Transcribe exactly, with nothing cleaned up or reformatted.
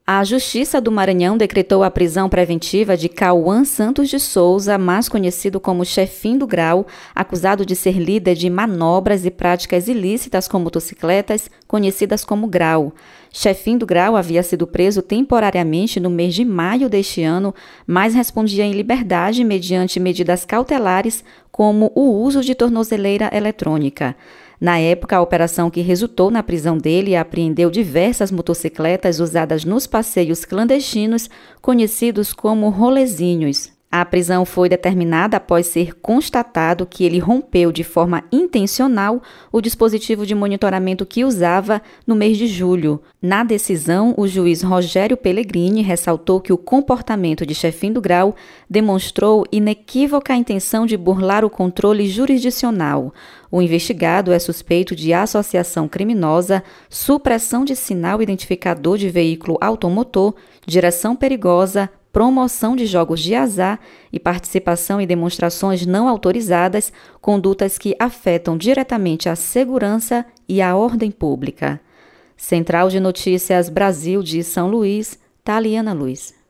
A Justiça do Maranhão decretou a prisão preventiva de Cauã Santos de Souza, mais conhecido como Chefinho do Grau, acusado de ser líder de manobras e práticas ilícitas com motocicletas, conhecidas como Grau. Chefinho do Grau havia sido preso temporariamente no mês de maio deste ano, mas respondia em liberdade mediante medidas cautelares, como o uso de tornozeleira eletrônica. Na época, a operação que resultou na prisão dele apreendeu diversas motocicletas usadas nos passeios clandestinos, conhecidos como rolezinhos. A prisão foi determinada após ser constatado que ele rompeu de forma intencional o dispositivo de monitoramento que usava no mês de julho. Na decisão, o juiz Rogério Pellegrini ressaltou que o comportamento de Chefinho do Grau demonstrou inequívoca intenção de burlar o controle jurisdicional. O investigado é suspeito de associação criminosa, supressão de sinal identificador de veículo automotor, direção perigosa, promoção de jogos de azar e participação em demonstrações não autorizadas, condutas que afetam diretamente a segurança e a ordem pública. Central de Notícias Brasil de São Luís, Taliana Luz.